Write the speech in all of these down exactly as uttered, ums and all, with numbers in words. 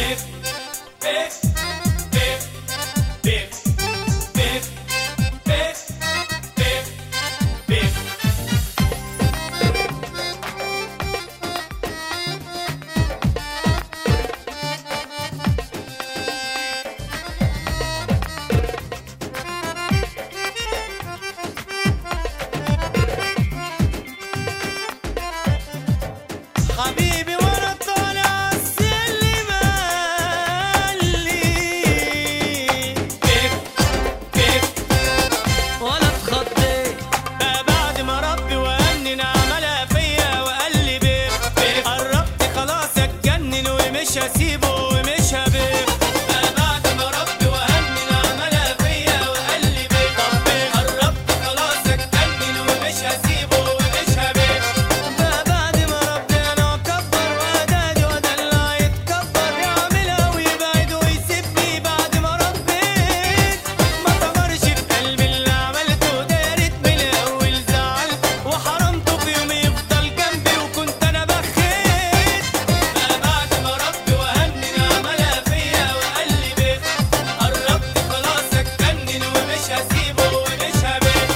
حبيبي وانا طالع السلم قال لي كيف كيف وانا اتخضيت بقى بعد ما ربي وأنن عملها فيا وقال لي بيخ بيخ قربت خلاص اتجنن ومش هسيبه ومش هبيخ بقى بعد ما ربي وأنن عملها فيا وقال لي بيخ بيخ قربت خلاص اتجنن ومش هسيبه ومش هبيخ بقى بعد ما ربي انا اكبر وادادي وادلع يتكبر يعملها ويبعد ويسيبني بعد ما ربيت ما طمرش في قلبي اللي عملته ده يا ريت من الاول زعلت وحرمته في يوم يفضل جنبي وكنت انا بخيت بقى بعد ما ربي وهنن عملها فيا وقال لي بيخ قربت خلاص اتجنن ومش هسيبه ومش هبيخ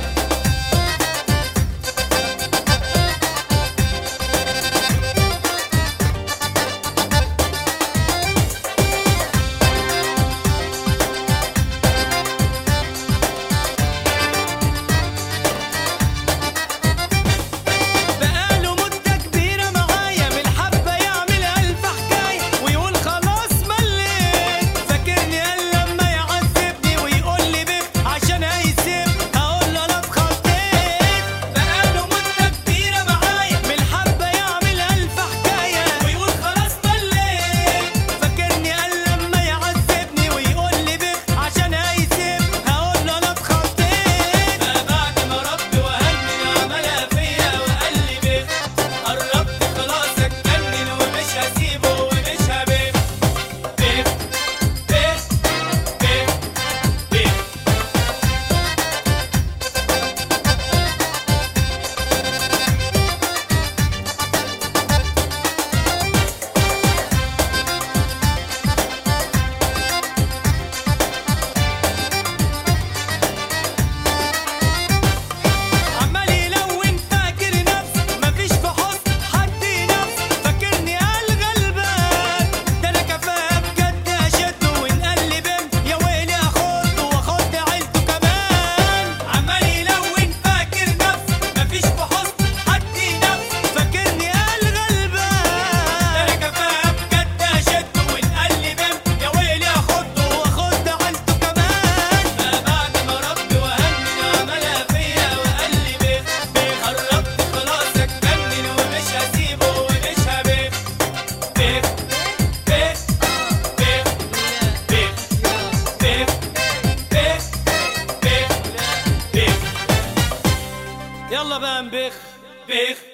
بقاله مدة كبيرة معايا من الحبة يعمل ألف حكاية ويقول خلاص مليت فاكرني قال لما يعذبني ويقول لي بيخ عشان هيسيب هقول له أنا اتخضيت بقاله مدة كبيرة معايا من الحبة يعمل ألف حكاية ويقول خلاص مليت فاكرني قال لما يعذبني ويقول لي بيخ عشان هيسيب هقول له أنا اتخضيت بقى بعد ما ربي وهنن عملها فيا وقال لي بيخ قربت خلاص اتجنن ومش هسيبه ومش هبيخ بيخ بيخ بيخ بيخ عمال يلون فاكر نفسه مفيش في حسن حد نفسه فاكرني قال غلبان ده انا كفاءة بجد اشده ونقلب يا ويلي اخده واخد عيلته كمان عمال يلون فاكر نفسه مفيش في حسن حد نفسه فاكرني قال غلبان ده انا كفاءة بجد اشده ونقلب يا ويلي اخده واخد عيلته كمان بقى بعد ما ربي وهنن عملها فيا وقال لي بيخ بيخ قربت خلاص اتجنن ومش هسيبه ومش هبيخ بيخ بيخ بيخ بيخ بيخ بيخ بيخ بيخ يلا بقى نبيخ بيخ